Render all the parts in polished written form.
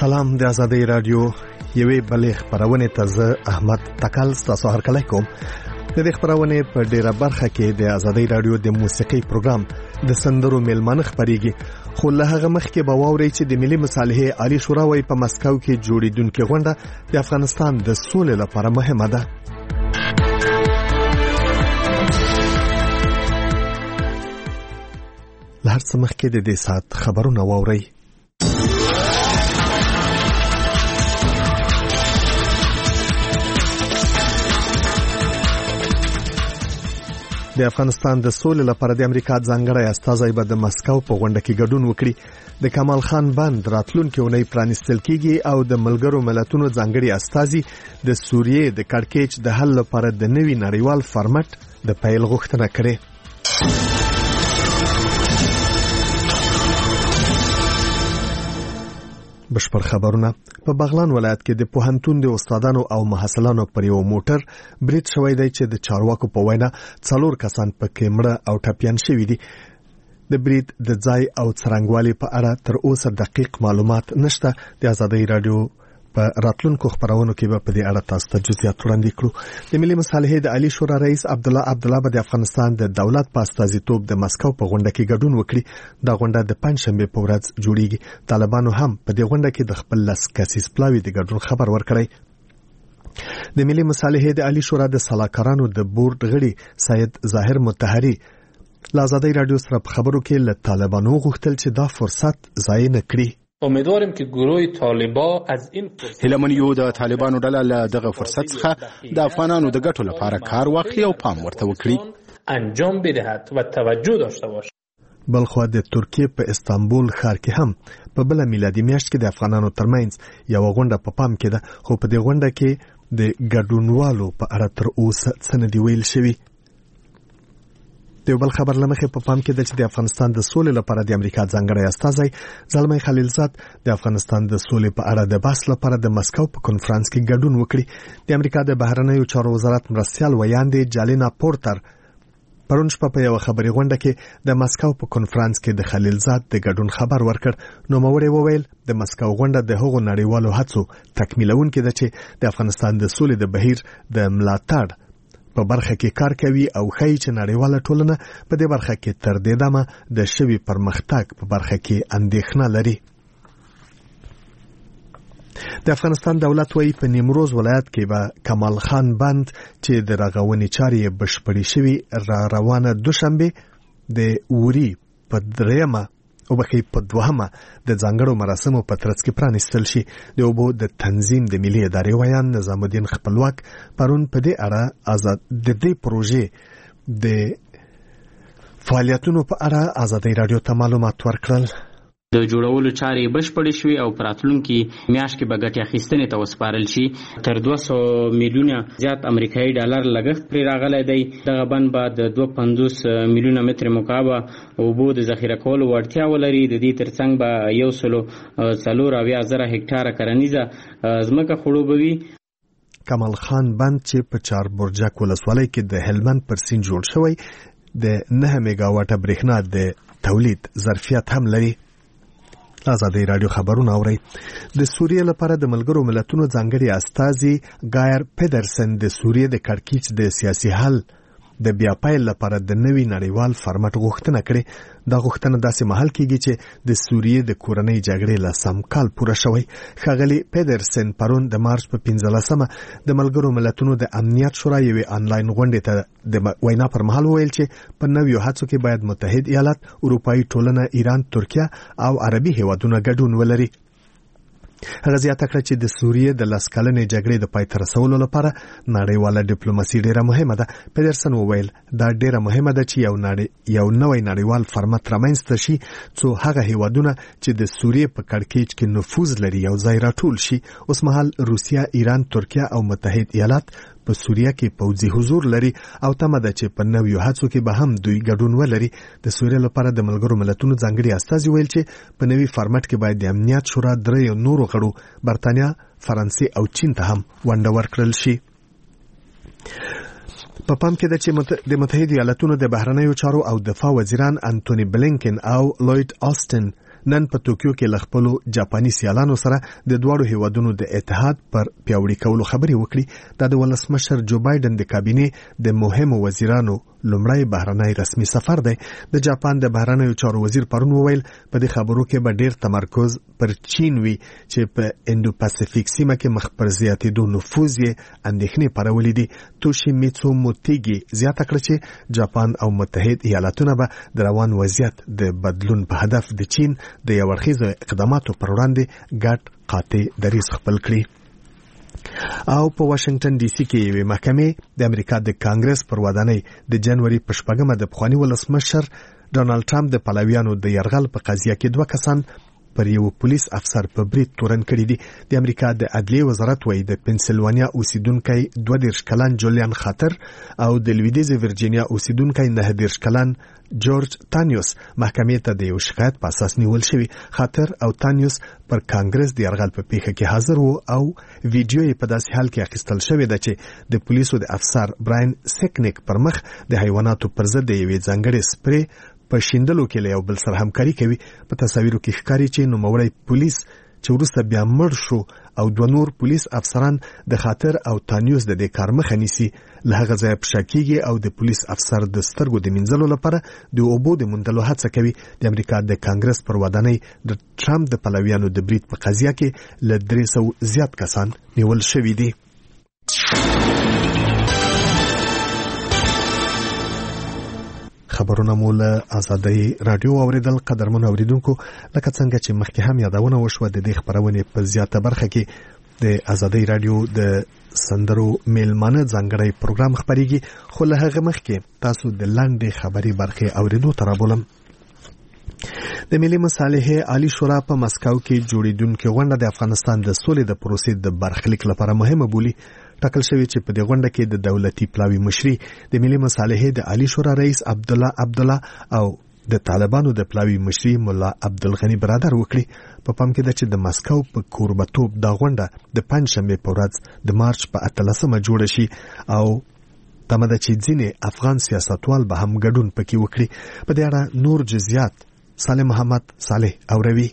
سلام د آزادۍ رادیو یوې بلې خبرونه ته زه احمد تکل تاسو هرکلی کوم. د دې خبرونه په ډیره برخه کې د آزادۍ رادیو د موسیقي پروګرام د سندرو میلمانه خبريږي، خو له هغه مخکې به واورئ چې د ملي مصالحې عالی شورا وايي په مسکو کې جوړیدونکې غونډه د افغانستان د سولې لپاره مهمه ده. له هر څه مخکې د دې ساعت خبرونه واورئ. د افغانستان د سولې لپاره د امریکا ځانګړی استازی به د مسکو په غونډه کې ګډون وکړي. د کمال خان بند راتلونکي اونۍ پرانیستل کیږي او د ملګرو ملتونو ځانګړي استازي د سوریې د کړکېچ د حل لپاره د نوي نړیوال فارمټ د پیل غوښتنه کړې. بشپړ خبرونه. په بغلان ولایت کې د پوهنتون د استادانو او محصلانو پر یو موټر برید شوی دی چې د چارواکو په وینا 4 کسان پکې مړه او ټپیان شوي دي. د برید د ځای او څرنګوالي په اړه تر اوسه دقیق معلومات نشته. د آزادۍ رادیو په راتلونکو خبرونو کې به په دې اړه تاسو ته جزئیات وړاندې کړو. د ملي مصالحې د عالی شورا رئیس عبدالله به د افغانستان د دولت په استازیتوب د مسکو په غونډه کې ګډون وکړي. دا غونډه د پنځشنبه په ورځ جوړیږي. طالبانو هم په دې غونډه کې د خپل لسکسیز پلاوی د ګډون خبر ورکړی. د ملي مصالحې د عالی شورا د سلاکارانو د بورډ غړي سید ظاهر مطهری له آزادۍ رادیو سره په خبرو کې له طالبانو غوښتل چې دا فرصت ضایع نه کړي. امیدواریم که گروه طالبان از این هیلمن یو د طالبانو ډله له دغه فرصت څخه د افغانانو د ګټو لپاره کار واخلي او پام ورته وکړي، انجام بدهد و توجه داشته باشد. بلخو د ترکیه په استانبول ښار کې هم په بل میلادي میاشت کې د افغانانو ترمنځ یو غونډه په پام کې ده، خو په دې غونډه کې د ګډونوالو په اړه تر اوسه څه نه دی ویل شوی. د بل خبر لمخې په پام کې ده چې د افغانستان د سولې لپاره د امریکا ځانګړی استازی زلمی خلیلزاد د افغانستان د سولې په اړه د بحث لپاره د مسکو په کنفرانس کې ګډون وکړي. د امریکا د بهرنیو چارو وزارت مرستیال ویاندې جالینا پورتر پرون شپه په یو خبري غونډه کې د مسکو په کنفرانس کې د خلیلزاد د ګډون خبر ورکړ. نو موري وویل د مسکو غونډه د هغو نړیوالو هڅو تکمیلونکې ده چې د افغانستان د سولې د بهیر د ملاتړ په برخه کې کار کوي او ښایي چې نړیواله ټولنه په دې برخه کې تر دې دمه د شوي پرمختګ په برخه کې اندېښنه لري. د افغانستان دولت وايي په نیمروز ولایت کې به کمال خان بند چې د رغونې چارې بشپړې شوي روانه دوشنبه د وری په دریمه او بخې په دوهمه د ځانګړو مراسمو په ترڅ کې پرانیستل شي. د اوبو د تنظیم د ملي ادارې ویان نظام الدین خپلواک پرون په دې اړه د دې پروژې د فعالیتونو په اړه آزادۍ رادیو ته معلومات ورکړل. د جوړولو چارې بشپړې شوې او پراتلونکي میاشت کې به ګټې اخیستنې ته وسپارل شي. تر 200 میلیونه زیات امریکایي ډالر لګښت پرې راغلی دی. دغه بند به د 250 میلیونه متر مکعب اوبو د ذخیره کولو وړتیا ولري. د دې ترڅنګ به 140,000 هکټاره کرنیزه ځمکه خړوبوي. کمال خان بند چې په 4 برجک ولسوالۍ کې د هلمند پر سیند جوړ شوی د 9 میگاواټه برېښنا د تولید ظرفیت هم لري. آزادۍ رادیو خبرونه اوري. د سوریې لپاره د ملګرو ملتونو ځانګړي استازي ګایر پیدرسن د سوریې د کړکېچ د سیاسي حل د بیا پیل لپاره د نوي نړیوال فارمټ غوښتنه کړې. دا غوښتنه داسې مهال کېږي چې د سوریې د کورنۍ جګړې له سم کال پوره شوی. ښاغلي پیدرسن پرون د مارچ په 15مه د ملګرو ملتونو د امنیت شورا یوې آنلاین غونډې ته د وینا پر مهال وویل چې په نویو هڅو کې باید متحد ایالات، اروپایي ټولنه، ایران، ترکیه او عربي هیوادونه ګډون ولري. هغه زیاته کړه چې د سوریې د 10 کلنې جګړې د پای ته رسولو لپاره نړیواله ډیپلوماسي ډیره مهمه ده. پیدرسن وویل دا ډیره مهمه ده چې یو نوی نړیوال فارمټ رامنځته شي څو هغه هیوادونه چې د سوریې په کړکېچ کې نفوذ لري یو ځای راټول شي. اوس مهال روسیه، ایران، ترکیه او متحد ایالات په سوریه کې پوځي حضور لري او تمه ده چې په نویو هڅو کې به هم دوی ګډون ولري. د سوریه لپاره د ملګرو ملتونو ځانګړي استازي ویل چې په نوي فارمټ کې باید د امنیت شورا 3 نورو غړو برتانیا، فرانسې او چین ته هم ونډه ورکړل شي. په پام کې ده چې د متحده ایالاتونو د بهرنیو چارو او دفاع وزیران انټونی بلینکن او لوید آستن نن په توکیو کې ل خپلو جاپاني سیالانو سره د دواړو هیوادونو د اتحاد پر پیاوړي کولو خبرې وکړي. د ولسمشر جو بایدن د کابینې د مهمو وزیرانو لومړی بهرنی رسمي سفر دی. د جاپان د بهرنیو چارو وزیر پرون وویل په دې خبرو کې به ډیر تمرکز پر چین وي چې په انډو پاسفیک سیمه کې مخ پر زیاتېدو نفوذ یې اندېښنې پارولې دي. توشیمیتسو موتیګي زیاته کړه چې جاپان او متحد ایالاتونه به د روان وضعیت د بدلون په هدف د چین د یو اړخیزو اقداماتو پر وړاندې ګډ قاطع دریځ خپل کړي. او په واشنگټن ډي سي کې یوې محکمې د امریکا د کانګرس پر ودانۍ د جنوري په 4 د پخواني ولسمشر ډونالد ټرمپ د پلویانو د یرغل په قضیه کې 2 کسان پر یو پولیس افسر په برید تورن کړی دي. د امریکا د عدلیې وزارت وایي د پنسلوانیا اوسیدونکي 22 کلن جولیان خاطر او د لویدیز ورجینیا اوسیدونکي 19 کلن جورج تانیوس محکمې ته د یو شکایت په اساس نیول شوی. خاطر او تانیوس پر کانګرس د یرغل په پیښه کې حاضر وو او ویډیو یې په داسې حال کې اخیستل شوی ده چې د پولیسو د افسر براین سیکنیک پر مخ د حیواناتو پر ضد یوې ځانګړې سپری په شیندلو کې له یو بل سره همکاري کوي. په تصاویرو کې ښکاري چې نوموړی پولیس چې وروسته بیا مړ شو او 2 نور پولیس افسران د خاطر او تانیوس د دې کار مخه نیسي. له هغه ځایه په شا کېږي او د پولیس افسر د سترګو د مینځلو لپاره د اوبو د موندلو هڅه کوي. د امریکا د کانګرس پر ودانۍ د ټرمپ د پلویانو د برید په قضیه کې له 300 زیات کسان نیول شوي دي. خبرونه مو له آزادۍ رادیو اوریدل. قدرمن اوریدونکو، لکه څنګه چې مخکې هم یادونه وشوه د دې خبرونې په زیاته برخه کې د آزادۍ رادیو د سندرو میلمانه ځانګړی پروګرام خبريږي، خو له هغه مخکې تاسو د لاندې خبري برخه اوریدو ته رابولم. د ملي مصالحې عالی شورا په مسکو کې جوړیدونکو غونډه د افغانستان د سولې د پروسې د برخلیک لپاره مهمه بولي. ټاکل شوی چې په دې غونډه کې د دولتي پلاوی مشري د ملي مصالحې د عالی شورا رئیس عبدالله او د طالبانو د پلاوی مشري مولا عبدالغنی برادر وکړي. په پام کې ده چې د مسکو په کوربتوب د غونډه د پنځشنبه په ورځ د مارچ په 18مه جوړه شي او تمه ده چې ځینې افغان سیاستوال به هم ګډون پکې وکړي. په دې اړه نور جزئیات سالم محمد صالح اوروي.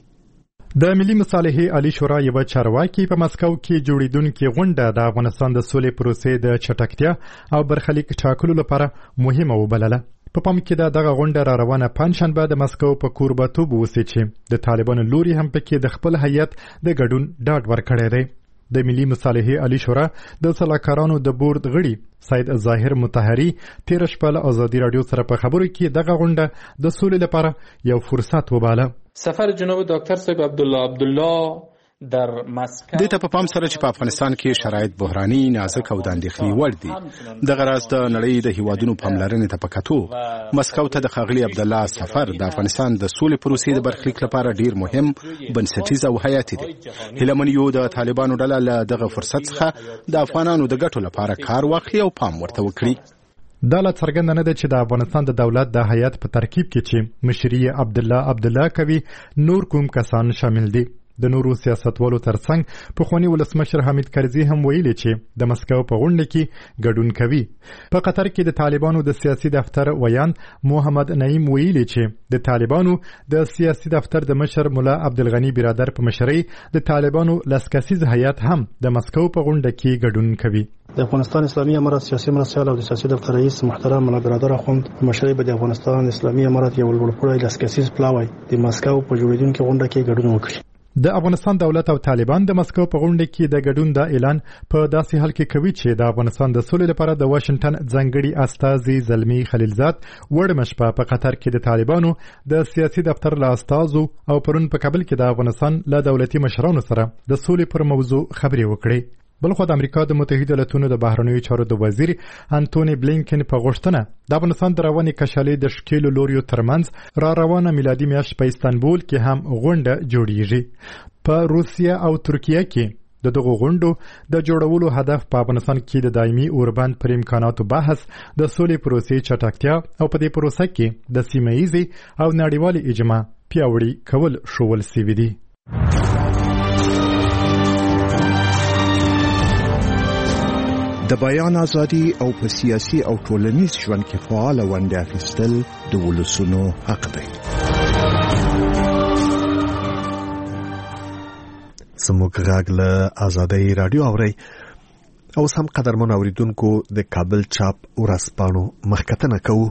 د ملي مصالحې عالی شورا یو چارواکي په مسکو کې جوړیدونکو غونډه د افغانستان د سولې پروسې د چټکتیا او برخلیک ټاکلو لپاره مهمه وبلله. په پام کې ده دغه غونډه را روانه پنځشنبه د مسکو په کوربتوب وسې چې د طالبانو لوري هم پکې د خپل هیئت د ګډون ډاډ ورکړی دی. د ملي مصالحې عالی شورا د سلاکارانو د بورډ غړي سید ظاهر مطهری 13 شپه له آزادي رادیو سره په خبرو کې دغه غونډه د سولې لپاره یو فرصت وباله. سفر جناب دکتر صاحب عبدالله در مسکو د ته په پام سره چې په افغانستان کې شرایط بحراني، نازک او د اندېښنې وړ دي. د غراز د نړۍ د هیوادونو پاملرنې ته پکاتو مسکو ته د ښاغلي عبدالله سفر د افغانستان د سولې پروسې د برخلیک لپاره ډیر مهم، بنسټیز او حیاتي دی. هیله من یو د طالبانو ډله له دغه فرصت څخه د افغانانو د ګټو لپاره کار واخلي او پام ورته وکړي. دا لا څرګنده نه ده چې د افغانستان د دولت د هیئت په ترکیب کې چې مشري عبدالله کوي نور کوم کسان شامل دي. د نورو سیاستوالو ترڅنګ پخوانی ولسمشر حمید کرزي هم ویلي چې د مسکو په غونډه کې ګډون کوي. په قطر کې د طالبانو د سیاسي دفتر ویان محمد نعیم ویلي چې د طالبانو د سیاسي دفتر د مشر مولا عبدالغنی برادر په مشرۍ د طالبانو لسکسیز هیئت هم د مسکو په غونډه کې ګډون کوي. د افغانستان اسلامي امارت سیاسي مرستیال او د سیاسي دفتر رئیس محترم مولا برادر اخوند مشرۍ به د افغانستان اسلامي امارت یو لوړپوړی لسکسیز پلاوی د مسکو په جوړیدونکو غونډه کې ګډون وکړي. د افغانستان دولت او طالبان د مسکو په غونډه کې د ګډون د اعلان په داسې حال کې کوي چې د افغانستان د سولې لپاره د واشنگټن ځانګړي استازي زلمی خلیلزاد وړمه شپه په قطر کې د طالبانو د سیاسي دفتر له استازو او پرون په کابل کې د افغانستان له دولتي مشرانو سره د سولې پر موضوع خبرې وکړي. بلخو د امریکا د متحده ایالاتونو د بهرنیو چارو د وزیر انټونی بلینکن په غوښتنه د افغانستان د رواني کشالې د شکیلو لوریو ترمنځ را روانه میلادي میاشت په استانبول کې هم غونډه جوړیږي. په روسیه او ترکیه کې د دغه غونډو د جوړولو هدف په افغانستان کې د دایمي اوربند پر امکاناتو بحث، د سولې پروسې چټکتیا او په دې پروسه کې د سیمه ییزې او نړیوالې اجماع پیاوړي کول شول سوي دي. د بیان ازادي او په سیاسي او ټولنیز ژوند کې فعال ونډه اخیستل د ولسونو حق دی. زموږ غږ له آزادۍ رادیو اورئ. اوس هم قدرمن اوریدونکو د کابل چاپ ورځپاڼو مخکتنه کوو.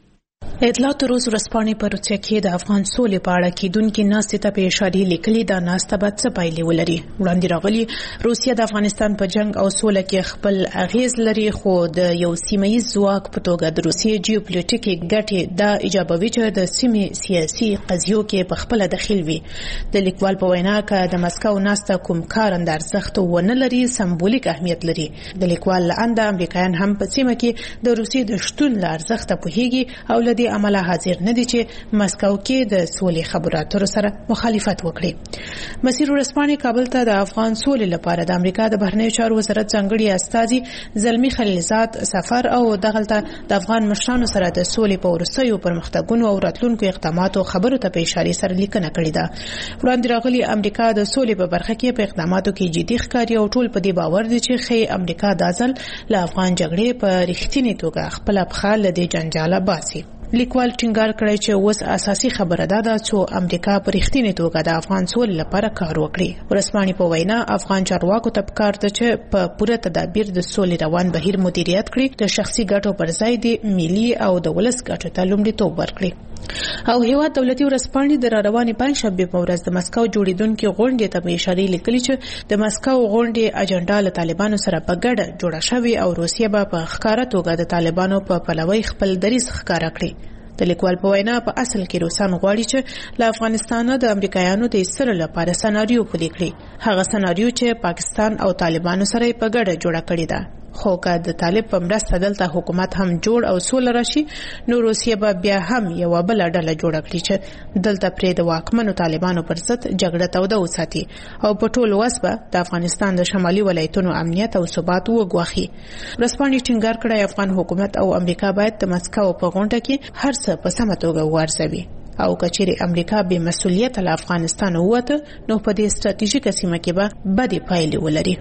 اطلاعات روز ورځپاڼې په روسیه کې د افغان سولې په اړه کېدونکې ناستې ته په اشارې لیکلي دا ناسته به څه پایلې ولري. وړاندې راغلي روسیه د افغانستان په جنگ او سوله کې خپل اغیز لري، خو د یو سیمه‌ییز ځواک په توګه د روسیې جیوپولیټیکي ګټې دا ایجابوي چې د سیمې سیاسي قضیو کې په خپل دخیل وي. د لیکوال په وینا که د مسکو ناسته کوم کارند ارزښت ونه لري، سمبولیک اهمیت لري. د لیکوال لاندې امریکایان هم په سیمه کې د روسیې د شتون له ارزښت پوهیږي او لدی عمله حاضر نه دي چې مسکو کې د سولې خبرو اترو سره مخالفت وکړي. مسیر ورځپاڼې کابل ته د افغان سولې لپاره د امریکا د بهرنیو چارو وزارت ځانګړي استازي زلمی خلیلزاد سفر او دغلته د افغان مشرانو سره د سولې په وروستیو پرمختګونو او راتلونکو اقداماتو خبرو ته په اشاره سره لیکنه کړې ده. وړاندې راغلي امریکا د سولې په برخه کې په اقداماتو کې جدي ښکاري او ټول په دې باور دي چې خې امریکا د ځل له افغان جګړې په رښتینې توګه خپل ابخال له دې جنجاله باسي. لیکوال ټینګار کړی چې اوس اساسي خبره ده چې امریکا په رښتینې توګه د افغان سولې لپاره کار وکړي. ورځپاڼې په وینا افغان چارواکو ته پکار ده چې په پوره تدابیر د سولې روان بهیر مدیریت کړي، د شخصي ګټو پر ځای د ملي او د ولس ګټو ته لومړیتوب ورکړي. او هیواد دولتي ورځپاڼې د راروانې پنځشنبې په ورځ د مسکو جوړیدونکو غونډې ته اشاره لیکلي چې د مسکو غونډې اجنډا له طالبانو سره په ګډه جوړه شوې او روسیه به په ښکارا توګه د طالبانو په پلوي خپل دریځ ښکارا کړي. د لیکوال په وینا په اصل کې روسان غواړي چې له افغانستان د امریکایانو د ایستلو لپاره سناریو پلي کړي، هغه سناریو چې پاکستان او طالبانو سره په ګډه جوړه کړې ده. خو که د طالب په مرسته دلته حکومت هم جوړ او سوله راشي، نو روسیه به بیا هم یو بل ډله جوړه کړي چې دلته پرې د واکمنو طالبانو پر ضد جګړه توده وساتي او په ټول وس به د افغانستان د شمالي ولایتونو امنیت او ثبات وګواخي. ورځپاڼې ټینګار کړی افغان حکومت او امریکا باید د مسکو په غونډه کې هر څه په سمه توګه وارزوي او کچېرې امریکا به مسؤلیت له افغانستان ووته، نو په دې ستراتیژیکه سیمه کې به بدې پایلې ولري.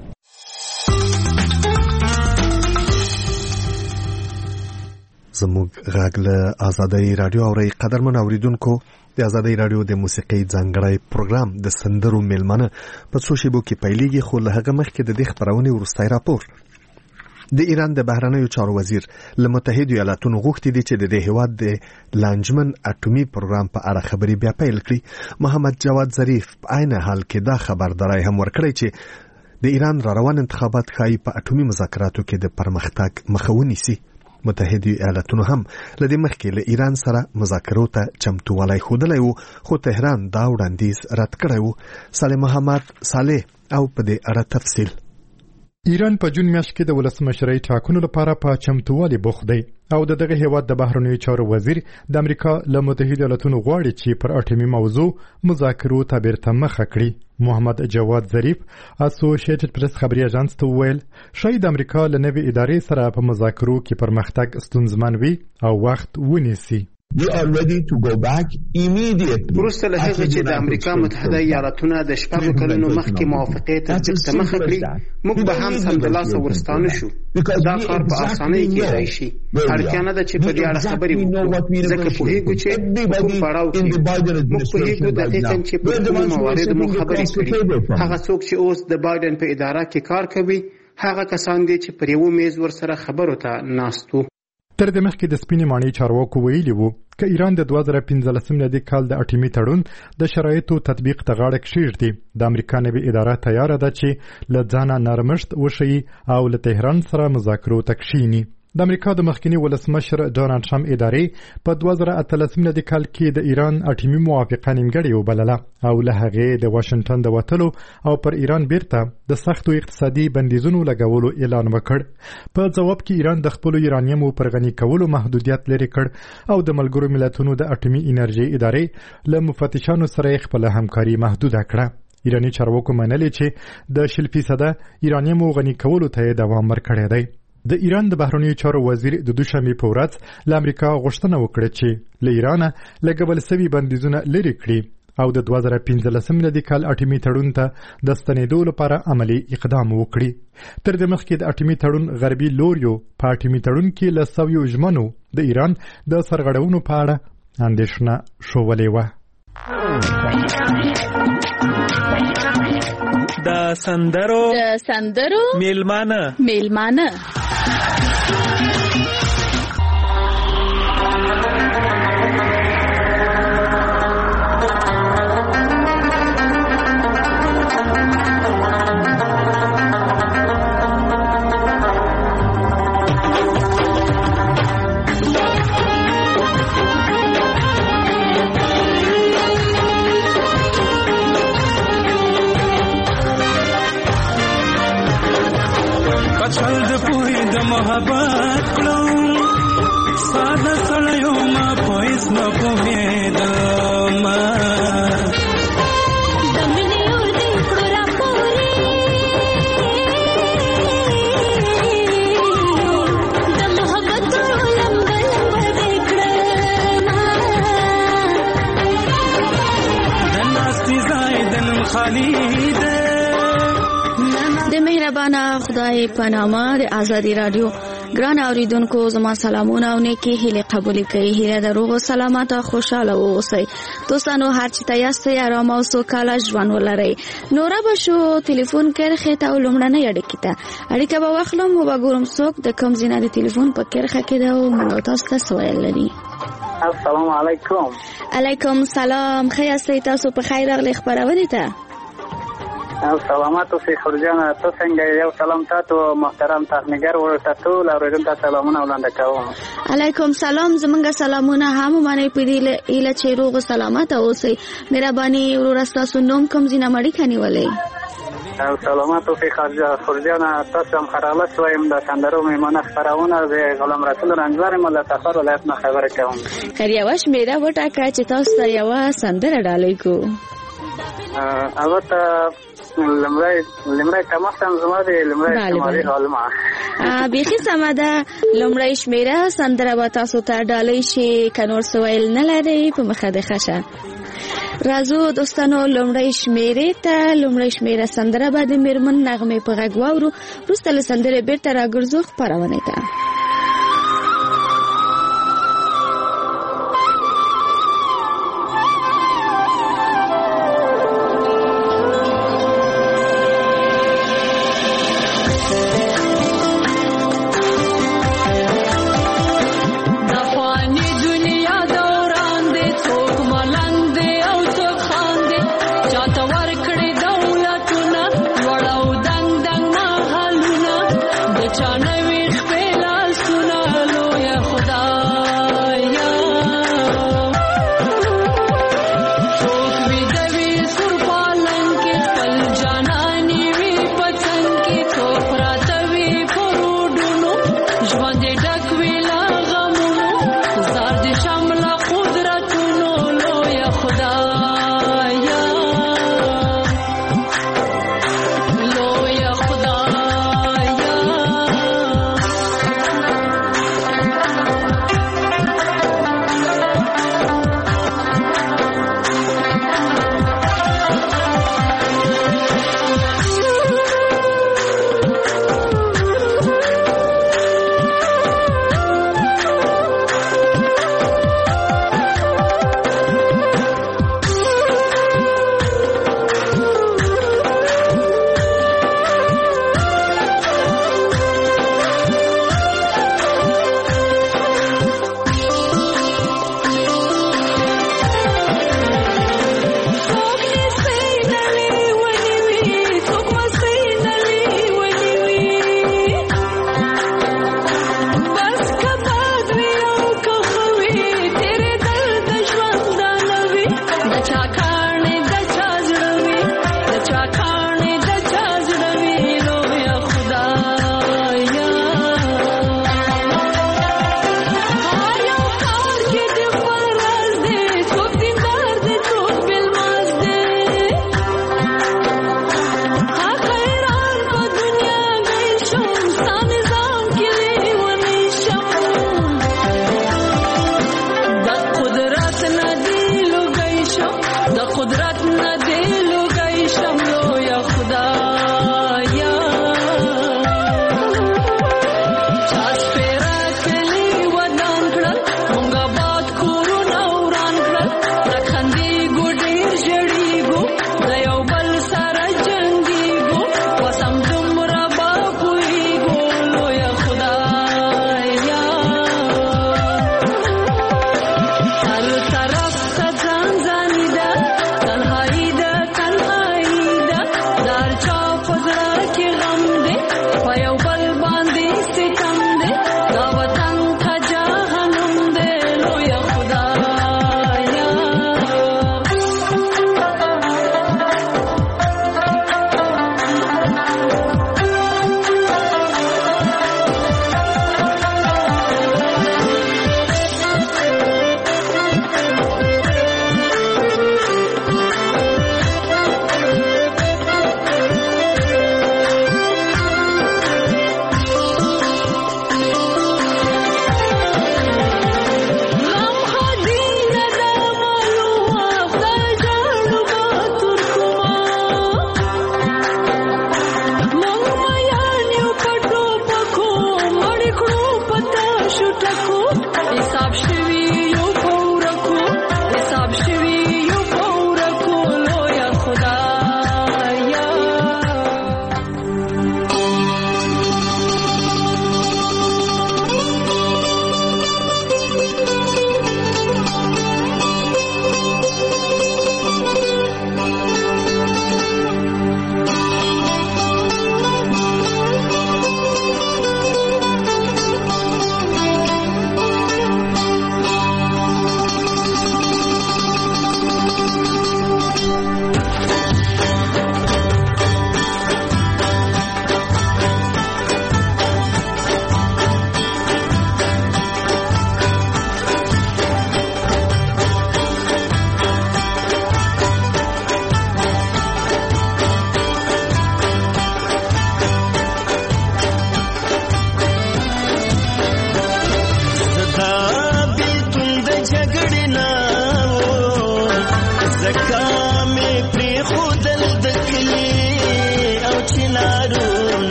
زموږ غږ له آزادۍ رادیو اورئ. قدرمن اوریدونکو، د آزادۍ رادیو د موسیقۍ ځانګړی پروګرام د سندرو میلمانه په څو شیبو کې پیلېږي، خو له هغه مخکې د دې خپرونې وروستی راپور. د ایران د بهرنیو چارو وزیر له متحدو ایالاتونو غوښتي دي چې د دې هیواد د لانجمن اټومي پروګرام په اړه خبرې بیا پیل کړي. محمد جواد ظریف په عین حال کې دا خبرداری هم ورکړی چې د ایران راروان انتخابات ښایي په اټومي مذاکراتو کې د پرمختګ مخه ونیسي. متحدو ایالاتونو هم لدې مخکې له ایران سره مذاکرو ته چمتووالی ښودلی و، خو تهران دا وړاندیز رد کړی و. صالح محمد صالح او په دې اړه تفصیل. ایران په جون میاشت کې د ولسمشرۍ ټاکنو لپاره په چمتووالي بوخت دی او دغه هیواد د بهرنیو چارو وزیر د امریکا له متحده ایالاتونو غواړي چې پر اټومي موضوع مذاکرو ته بیرته مخه کړي. محمد جواد ظریف اسوسییټډ پریس خبري اژانس ته ویل شاید امریکا له نوې ادارې سره په مذاکرو کې پرمختګ ستونزمن وي او وخت ونیسي. We are ready to go back immediately. وروسته له هغه چې د امریکا متحده ایالاتونو د 6 کلونو مخکې موافقې تصدیق ته مخه کړې، موږ به هم سمدلاسه ورستانه شو. دا کار په اسانۍ کېدای شي. اړتیا نه ده چې په دې اړه خبرې وکړو، ځکه پوهېږو چې په کوم پړاو کې موږ پوهېږو دقیقاً چې په کومو مواردو موږ خبرې کړې. هغه څوک چې اوس د بایدن په اداره کې کار کوي، هغه کسان دي چې پر یو میز ورسره خبرو ته ناست وو. تر دې مخکې د سپینې ماڼۍ چارواکو ویلي وو که ایران د 2015 میلادي کال د اټومي تړون د شرایطو تطبیق ته غاړه کېږدي، د امریکا نوې اداره تیاره ده چې له ځانه نرمښت وښیي او له تهران سره مذاکرو ته کښیني. د امریکا د مخکنی ولسمشر ډونالډ ټرمپ ادارې په 2018 میلادي کال کې د ایران اټومي موافقه نیمګړې وبلله او له هغې د واشنگټن د وتلو او پر ایران بیرته د سختو اقتصادي بندیزونو لګولو اعلان وکړ. په جواب کې ایران د خپل یورانیم پر غني کولو محدودیت لري کړ او د ملګرو ملتونو د اټومي انرژي ادارې له مفتشانو سره خپل همکاري محدوده کړه. ایرانی چارواکو منلي چې د 0% یورانیم غني کولو ته دوام ورکړی دی. د ایران د بهرنیو چارو وزیر د دوشنبه په ورځ له امریکا غوښتنه وکړه چې له ایران لګول شوي بندیزونه لرې کړي او د 2015 میلادي کال اټومي تړون ته د ستنېدو لپاره عملی اقدام وکړي. تر دې مخکې د اټومي تړون غربي لوریو په اټومي تړون کې له 100 ژمنو د ایران د سرغړونو په اړه اندېښنه شولې وه. د سندرو میلمانه محبت کلم ساده سړیو ما پویس نه پوهېدم د مینې اور دې کړو راپورې د محبت لمبه دې کړم د ناستې ځای د نن خالي دی د مهربانه خدای په نامه د آزادي رادیو ګران اوریدونکو زما سلامونه او نیکی هیله قبول کړئ. هیله د روغ سلامت او خوشاله اوسئ. دوستانو هر چی تاسو آرام او سوکاله ژوند ولرئ. نور به شو ټلیفون کرخه ته لومړنۍ اړیکه ته اړیکه به واخلم او وګورم څوک د کوم ځای د ټلیفون په کرخه کې دا او موږ تاسو ته سوال لري. السلام علیکم. علیکم سلام. خیر تاسو په خیر راغلی خبرونه ته. سلامات اوسئ خورجان. ته څنګه یو سلام تاسو محترم تخنیګر ورته ټول اوریدونکو ته سلامونه وړاندې کوم. علیکم سلام. زمونږ سلامونه هم باندې پدې اله چې روغ سلامت اوسئ. مهرباني ورور تاسو نوم کوم ځینه مړی کني ولې سلامات اوسئ خورجان. تاسو هم خراله شویم د سندرو میمانه خبرونه د غلام رسول رنځور مله تخر ولایت نه خبره کوم. خیر یو شمیره وټاکه چې تاسو ته یو سندره ډالۍ کو. البته لمړی تمام زما دی لمړی شماري حالما بیخي سماده. لمړی شمیره سندره به تاسو ته ډالۍ شي کنور سویل نه لري په مخه د خشه رازو دوستانو. لمړی شمیره سندره به د میرمن نغمه په غږ واورو. وروسته له سندره بیرته راګرځو خبرونه ته.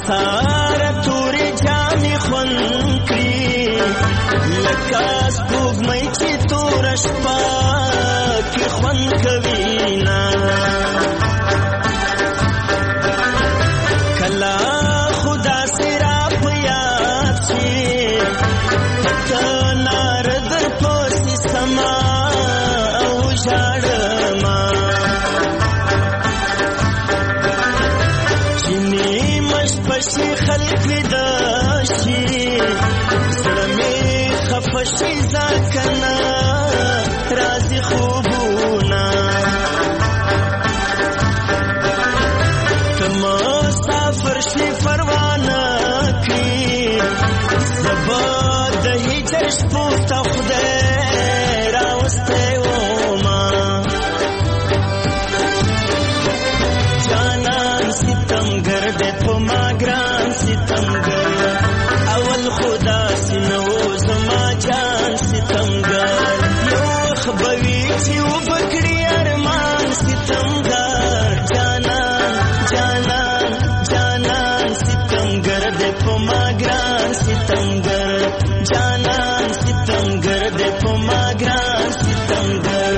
سارا تورې جامې خوند کړي لکه سپوږمۍ چې توره شپه کې خوند کوي نه کله خدا سره په یاد شي ته نارد پوسې سما او ژاړما پشي خلق ودا شي زړه مې خفه شي ځکه راځي خوبونه که مسافر شي پروانه کړي زبا د هجر شپو ته خدای راوستی وما جانان ستمګر دې په ما ګران ستمګر اول خدا سينو زما جان ستمګر یو خبوي چې وبکړي ارمان ستمګر جانان جانان جانان ستمګر دې په ما ګران ستمګر جانان ستمګر دې په ما ګران ستمګر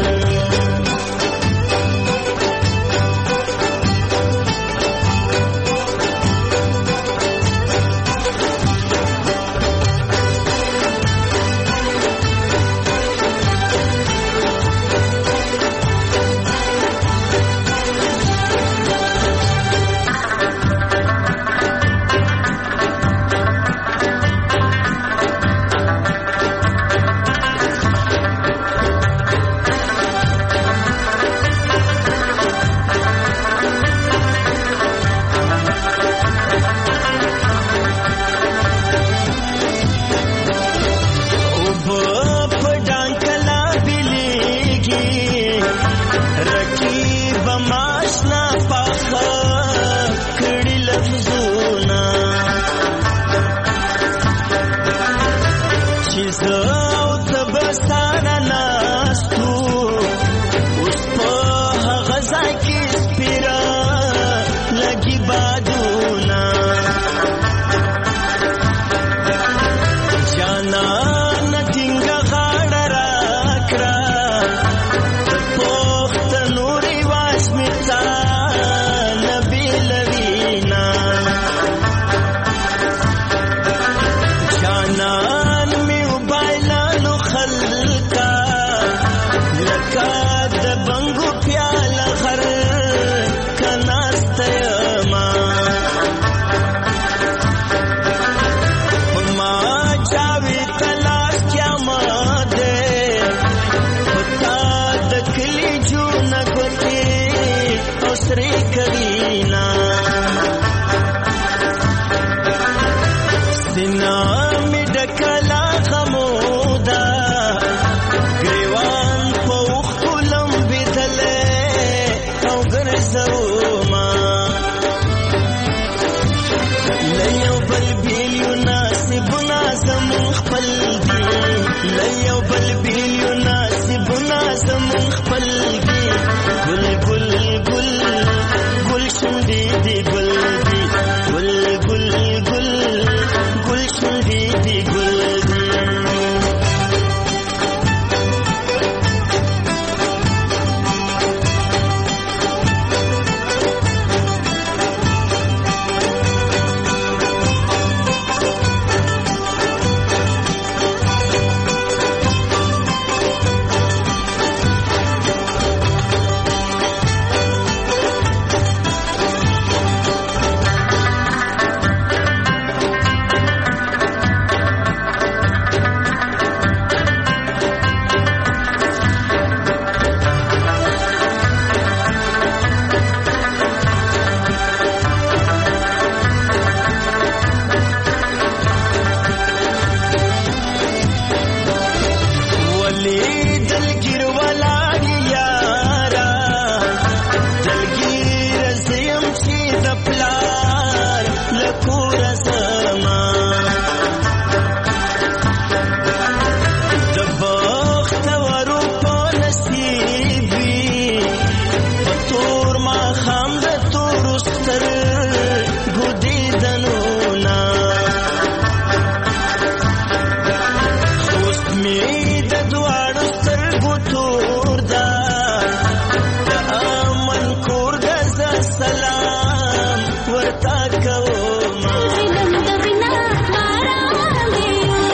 تا کوم علم د وینا باران دی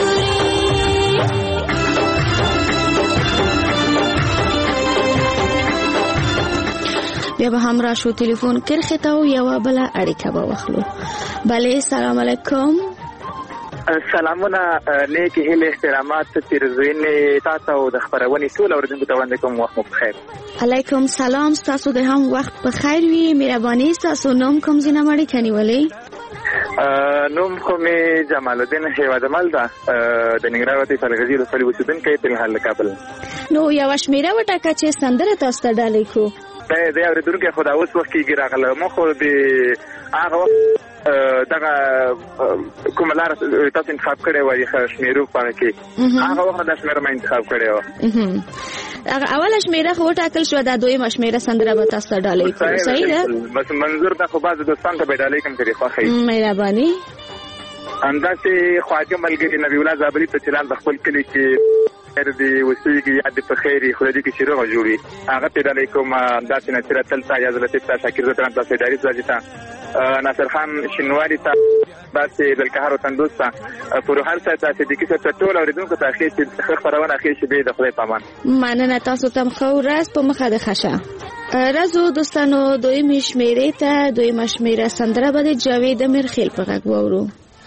بیا به هم راشو تلیفون کرخه ته یو بل اړیکه به واخلو. بله سلام علیکم. سلامونه نیک هیله احترامات پیرزوینې تاسو او د خبرونې ټول اوریدونکو ته وړاندې کوم. وخت مو بخیر. علیکم سلام. تاسو د هم وخت بخیر وي. مهرباني تاسو نوم کوم ځای مړی کنيولې؟ نوم خو می جمال الدین هیوادمل ده د ننګرهار ولایت فلغزي ولسوالۍ اوسیدونکی په حال کابل. نو یو شمیره وټاکه چې سندره تاسو ته ډالې کو. د اوریدونکو خو دا اوس وخت کې راغله مو خو د هغه دغه کوم لار تاسو انتخاب کړی وایي شمیرو په کې هغه وخت د شمیره ما انتخاب کړی و. هغه اوله شمیره خو ټاکل شو دا دویمه شمیره سندره به تاسو ته ډالې کو. صحیح ده. بس منظور دا خو بعض دوستان ته به ډالې کوم طریقه خو مهرباني. انداسې خواجه ملګری نبی الله زابلی په چلان د خپل کلی کې دی وسیږي یاد په خیری خدای دې کې شروع جوړي هغه په ډالې کوم انداسې نصرت تلتا یا زلطف تا شاکر زتران تاسو اداري ځای ته ناصر خان شنواری ته باسي بلکهار وتندوس ته پر هر څه تاسو د کیسه په ټول اوریدونکو ته اخی چې خبرونه اخی چې به د خدای پامان مننه. تاسو تم خو راز په مخه د خشه رازو دوستانو دوی شمیره ته دوی شمیره سندره به جاوید میرخیل په غږ وورو.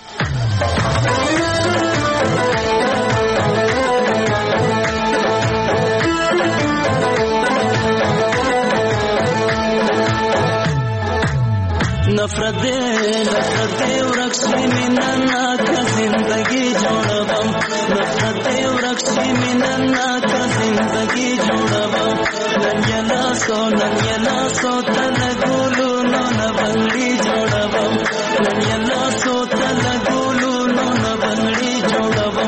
नफरत दे वृक्षी मिनन्ना का जिंदगी जोड़बम नफरत दे वृक्षी मिनन्ना का जिंदगी जोड़बम नन्यला सो तन गुलू न बंगड़ी जोड़बम नन्यला सो तन गुलू न बंगड़ी जोड़बम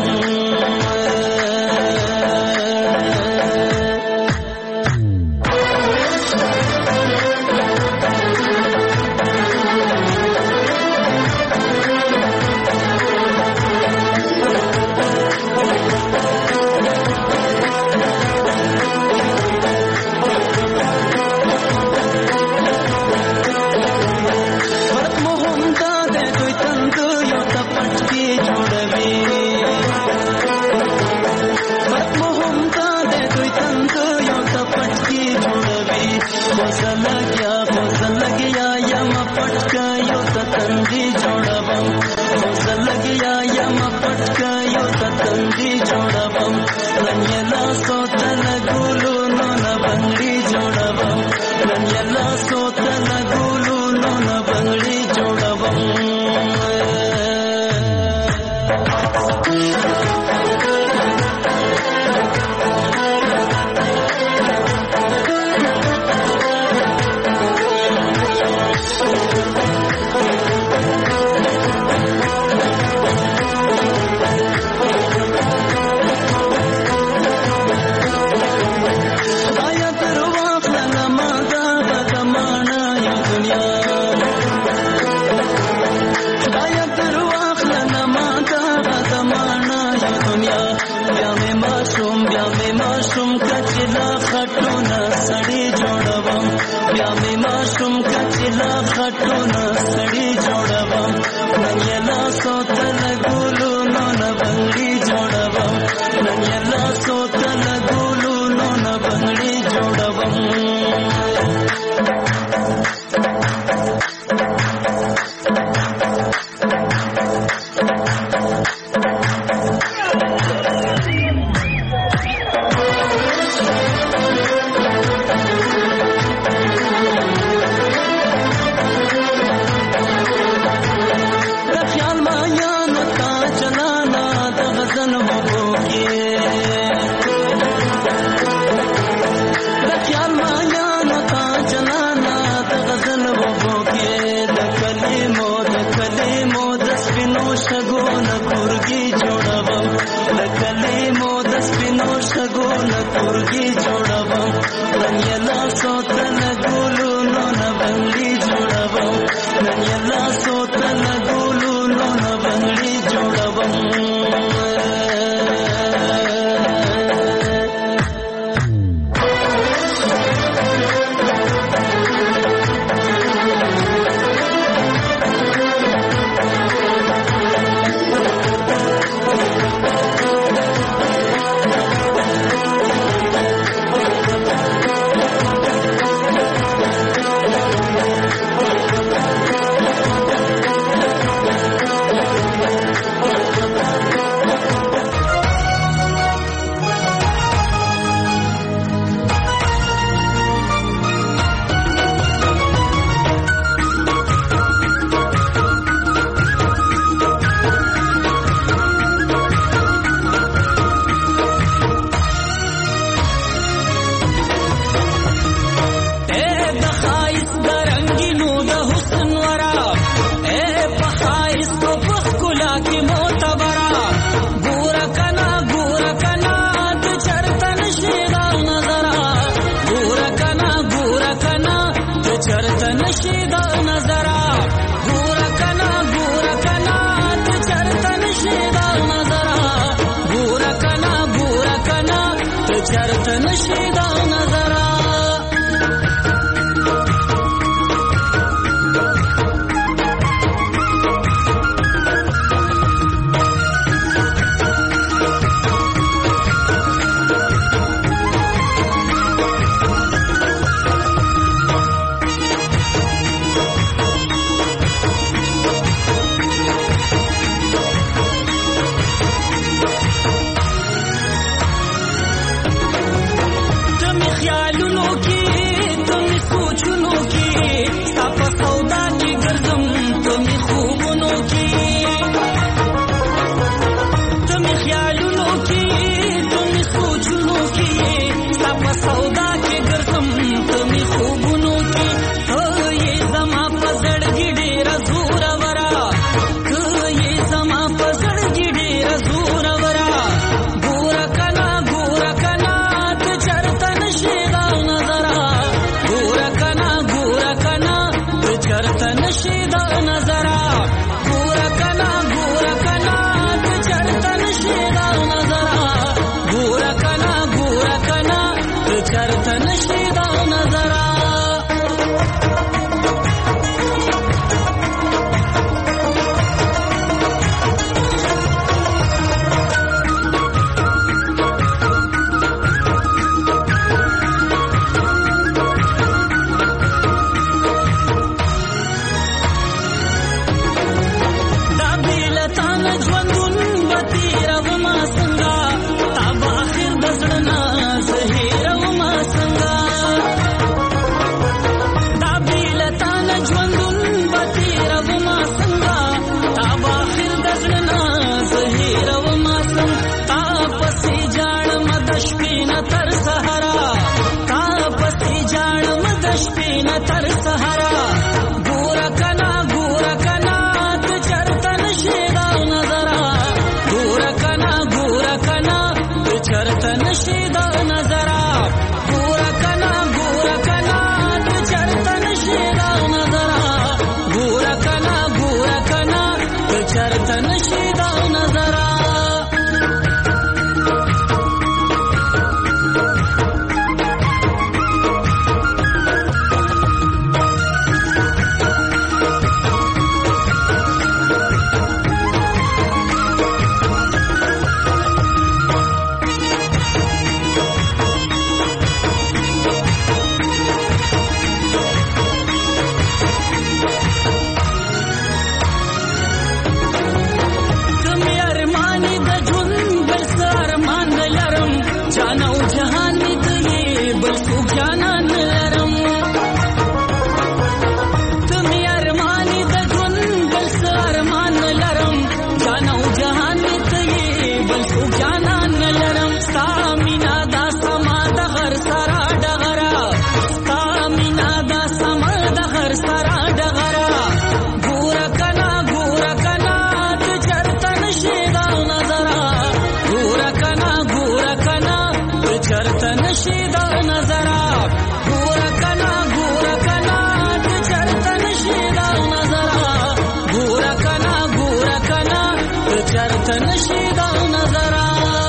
چرته نشي دا نظر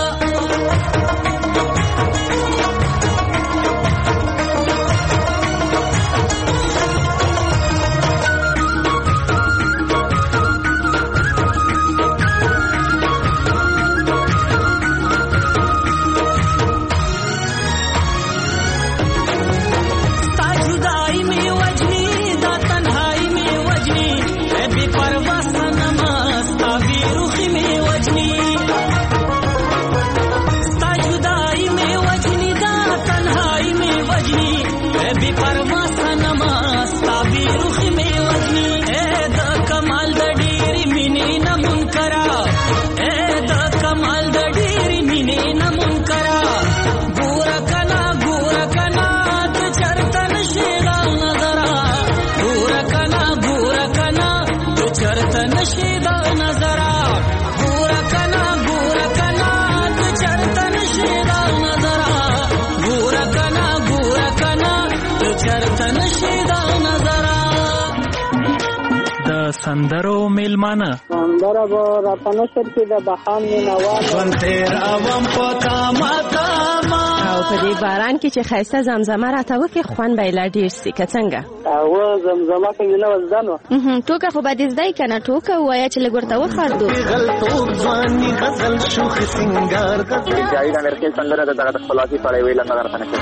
سندرو میلمانه سندره به راته نشر کې د بهام مینوال ژوند تیر اوم په کاما کاما او په دې باران کې چې ښایسته زمزمه راته وکړي خوند به یې لا ډېر سي که څنګه زمزمه کې مې نه وه زده نو ټوکه خو به دې زده یې که نه ټوکه ووایه چې لږ ورته وخاردو غلطوب ځواني غزل شوخ سنګار جاوید امرخیل سندره د دغه خپلواکي په اړه ویل نه درته نشم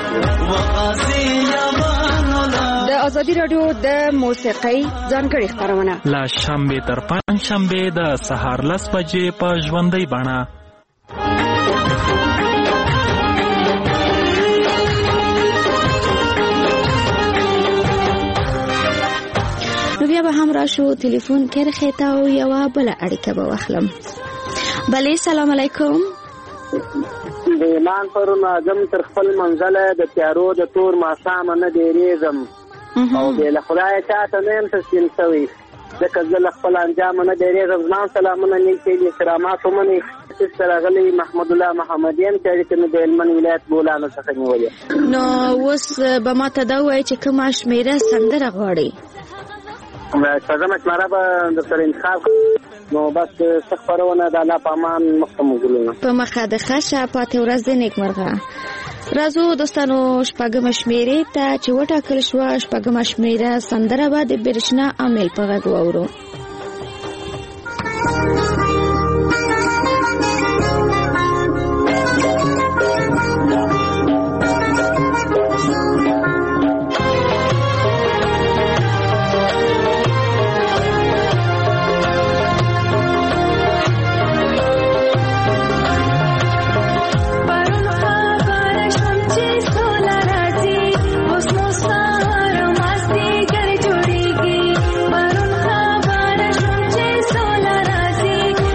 د ازادي راډیو د موسیقۍ ځانګړې خپرونه لا شنبه تر پنځ شنبه د سهار 10 بجې په ژوندۍ بڼه. نو بیا به هم راشو تلیفون کرخې ته او یوه بله اړیکه به واخلم. بلې سلام علیکم. د ایمان پرون اعظم تر خپل منزله د تیارو د تور ماښامه نه ډېرېږم او بې له خدایه چاته نه یم تسلیم شوی ځکه زه له خپل انجامه نه ډېرېږم. زما سلامونه نیک دي احترامات ومنئ. څه راغلی محمد الله محمدیان چې اړیکې مې د هلمند ولایت بولانو څخه نیولې. نو اوس به ما ته دا ووایي چې کومه شمېره سندره غواړئ؟ شپږمه شمېره به درسره انتخاب نو بس څه خپرونه د الله په امان مخته مو ګلونه په مخه د ښه شه پاتې ورځ د نیکمرغه. راځو دوستانو شپږمه شمېرې ته چې وټاکل شوه. شپږمه شمېره سندره به د برېښنا عامل په غږ واورو. Masti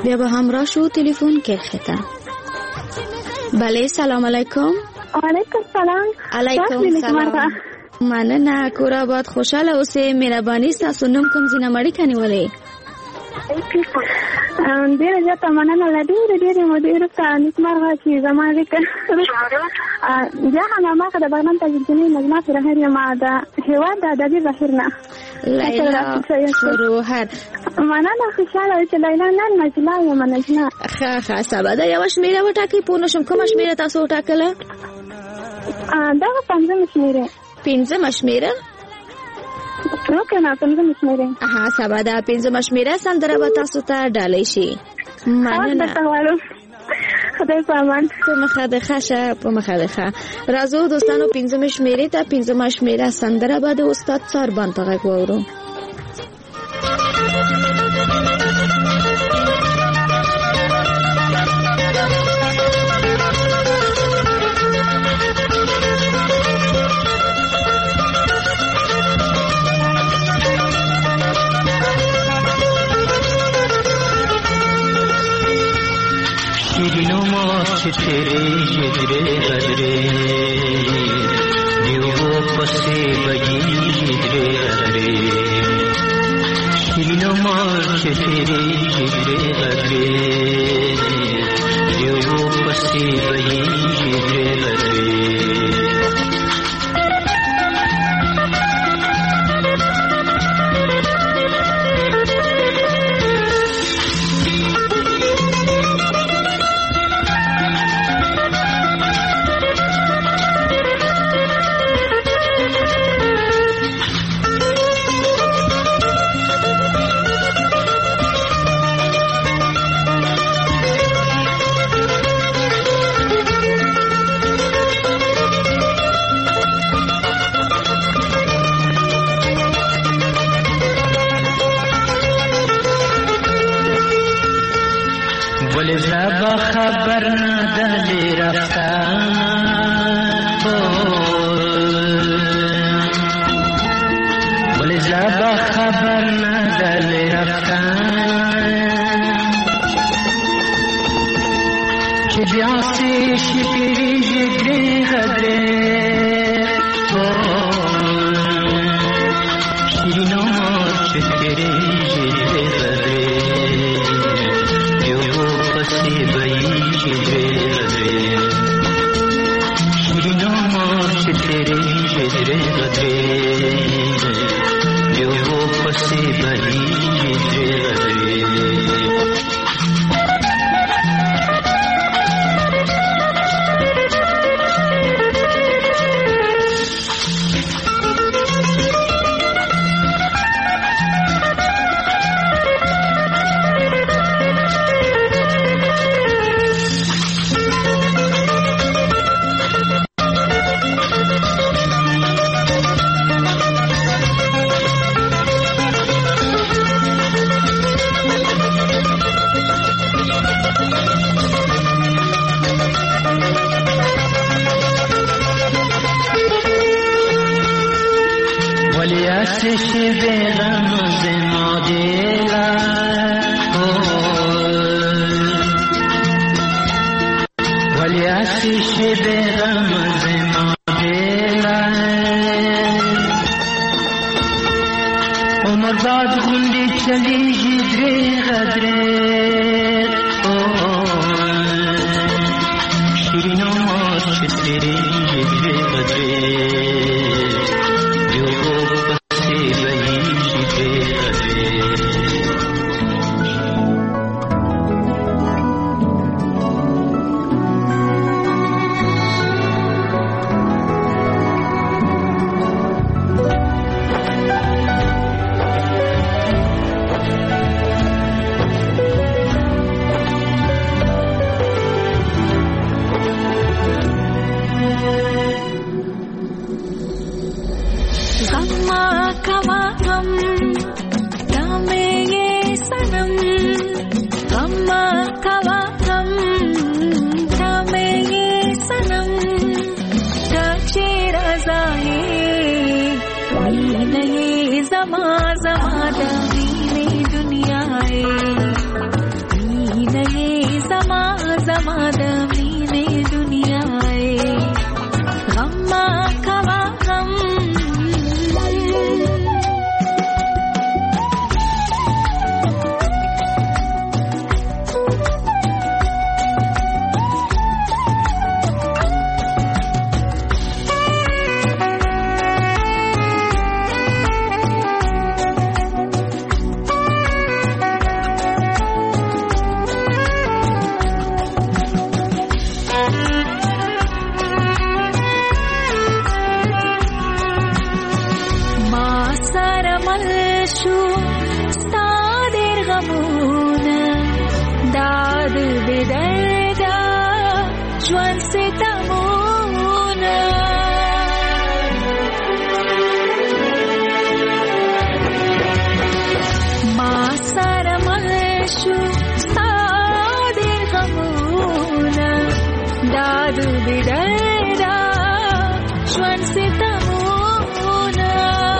بیا به همراه شو تلفن کرخه ته. بله سلام علیکم. علیکم سلام. علیکم سلام. مننه کور آباد خوشحاله اوسئ. مهرباني ستاسو نوم کوم ځای نه مړی کني ولې ډېره زیاته مننه له ډېرې مودې وروسته نیکمرغه چې زما ذکر بیا هم هماغه د بغلان تاجالدینۍ نجمه فروهر یم د هېواد د ادبي بهیر نه لیلا فروهر. مننه خوشحاله چې لیلا نن نجله یم نجله. ښه سبا ده یوه شمېره وټاکئ. پوه نه شم کومه شمېره تاسو وټاکله؟ دغه پنځمه شمېره. پنځمه شمېره؟ نه پنځمه شمېره. سبا ده پنځمه شمېره سندره به تاسو ته ډالۍ شي. مننه. خدای په امان. په مخه د ښه شه په مخه د ښه. راځو دوستانو پنځمه شمېرې ته. پنځمه شمېره سندره به د استاد ساربان په غږ واورو. شیرینو ماچ تیرے جگرے غدرے دیو پسے بجی جگرے غدرے شیرینو ماچ تیرے جگرے غدرے دیو پسے بجی جگرے غدرے خبر نداری رفتن ولی زبا خبر نداری رفتن که بیاسی شکری جگری غدره شیرینو شکری جگری غدره پسی بئی جگرے غدرے شیرینو مارچ تیرے جگرے غدرے جو وہ پسی بئی جگرے غدرے شو ستا ډېر غمونه داد بدردا ژوند ستمونه ما سره مل شو ستا ډېر غمونه داد بدردا ژوند ستمونه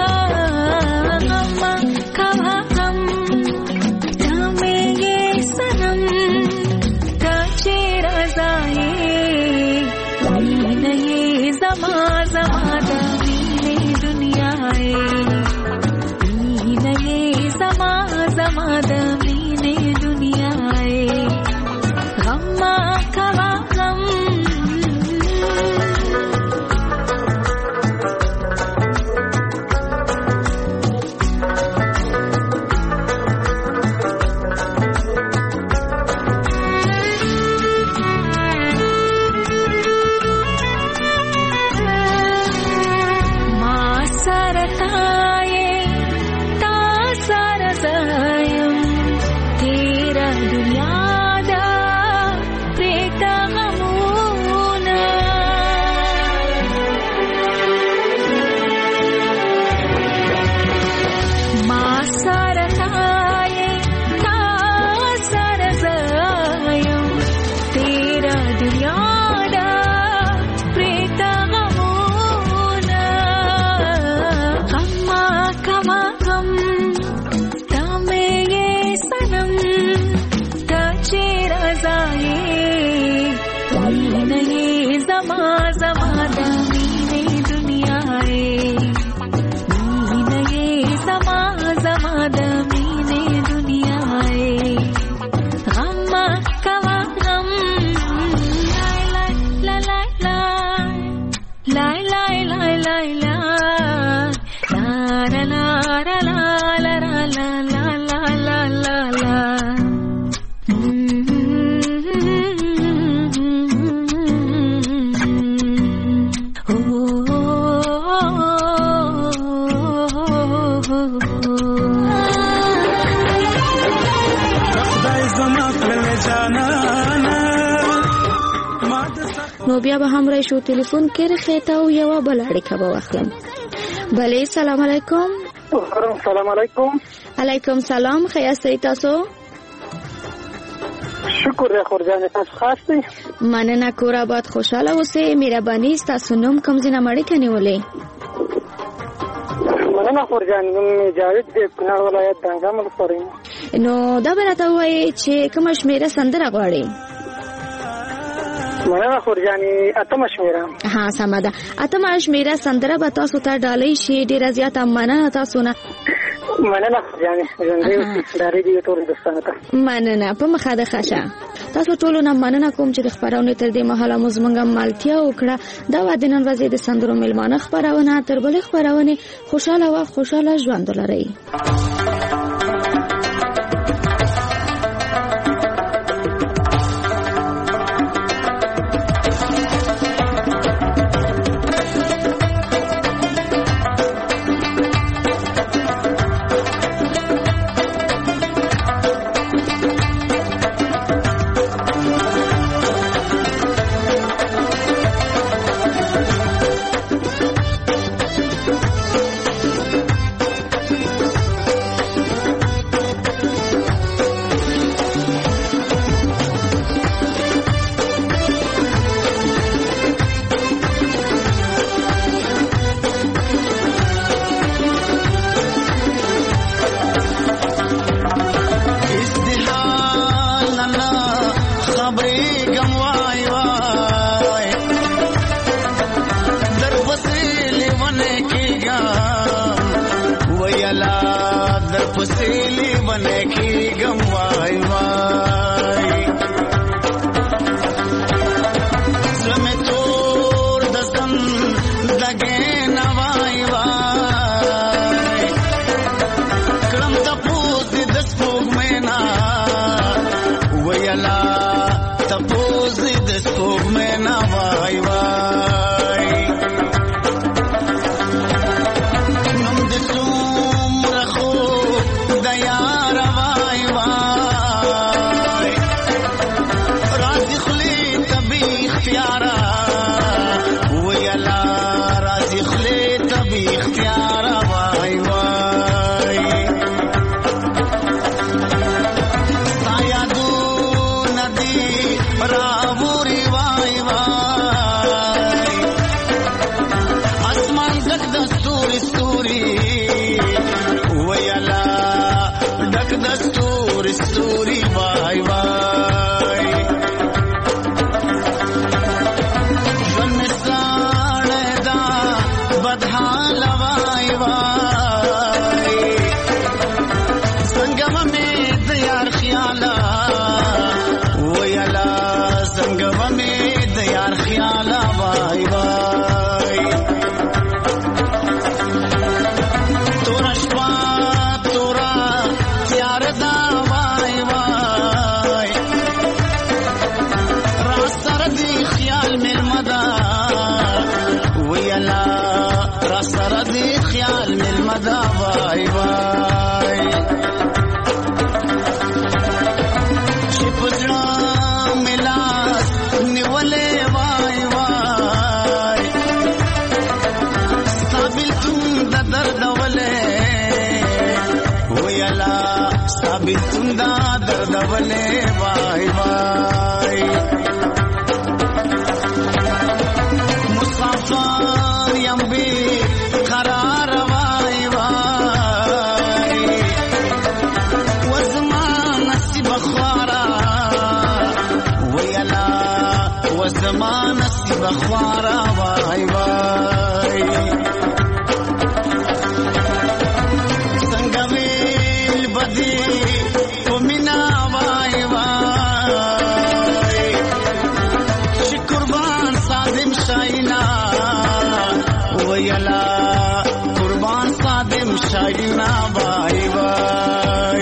غم کوا غم تمه یې سنم تا چې رضایې مینه یې زما زما د مینې دنیا یې مینه یې زما زما د مینې دنیا یې غم کوا غم نو بیا به هم راشو ټلیفون کې رخیته او یو بل اړیکه به واخلم. بله سلام علیکم. سلام علیکم. علیکم سلام. خیاسته تاسو؟ شکر دی خورجان تاسو خاص دی. مننه کور آباد خوشاله اوسئ. مهرباني تاسو نوم کوم ځای نه اړیکه نیولې؟ مننه خورجان نوم جاوید دی کونړ ولایت دانګام ولسوالۍ. نو دا به راته ووایئ چې کومه شمېره سندره غواړئ؟ مننه خورجاني اتمه شمېره. ها سمه ده. اتمه شمېره سندره به تاسو ته ډالۍ شي. ډېره زیاته مننه تاسو نه. مننه خورجاني ژوندۍ ډالۍ دې ټولو دوستانو ته. مننه په مخه د ښه. تاسو ټولو نه مننه کوم چې د خپرونې تر دې مهاله مو زموږ ملتیا وکړه. دا وه د نن ورځې د سندرو میلمانه خپرونه. تر بلې خپرونې خوشحاله وه خوشحاله ژوند ولرئ. را سره دی خیال ملمه دا وای وای چې په زړه مې لاس نیولې وای وای ستا بېلتون د درد ولې ویلا ستا بېلتون د درد ولې وای وای مسافر یم بې قرار وای وای وزما نصیب خوارا ویلا وزما نصیب خوارا وای وای څنګه ویل بدی په مینا وای وای چې قربان صادم شاینا ویلا قربان صادم شاینا وای وای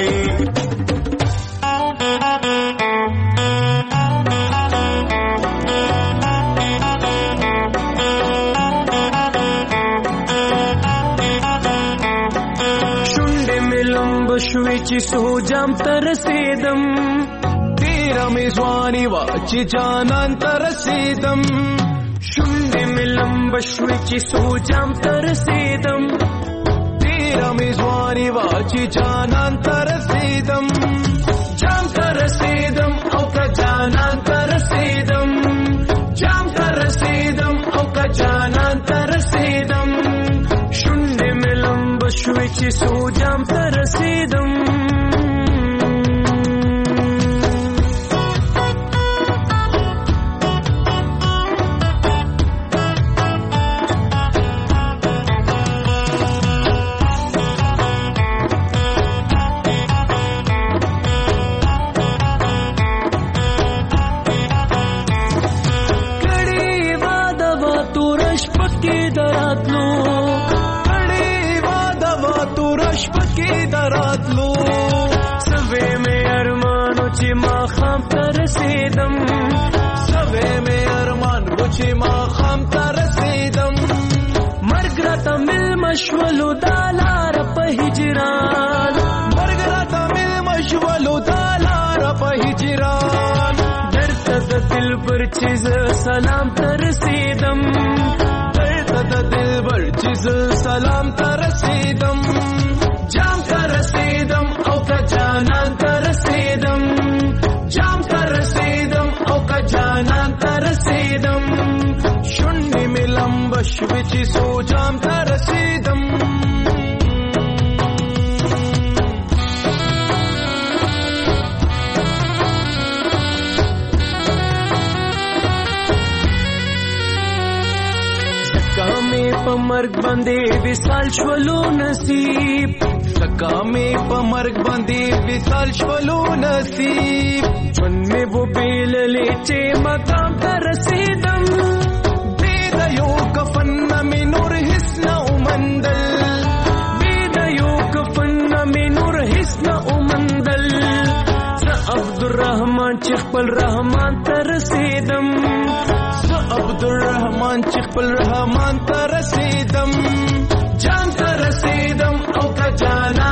شوی چې سوجام ترسیدم تیرا می ځواني وا چې جانان ترسیدم شونډې مې لمبه شوی چې سوجام ترسیدم تیرا می ځواني وا چې جانان ترسیدم جام ترسیدم او که جانان ترسیدم جام ترسیدم او که جانان ترسیدم شونډې مې لمبه شوی چې سوجام ترسیدم مشولو دالار په هجران مرګ راته مل مشولو دالار په هجران درته د دل پر چیز سلام ترسیدم درته د دل پر چیز سلام ترسیدم جام ترسیدم او که جانان ترسیدم جام ترسیدم او که جانان ترسیدم شونډې مې لمبه شوې چې سوجام ترسیدم زکا مې په مرګ باندې وصال شولو نصیب زکا مې په مرګ باندې وصال شولو نصیب ژوند مې وبېللې چې مقام ته رسیدم یو کفن می نور حسن اومندل بيد یو کفن می نور حسن اومندل ز عبدالرحمن چې خپل رحمان ته رسیدم ز عبدالرحمن چې خپل رحمان ته رسیدم جان ته رسیدم او که جانا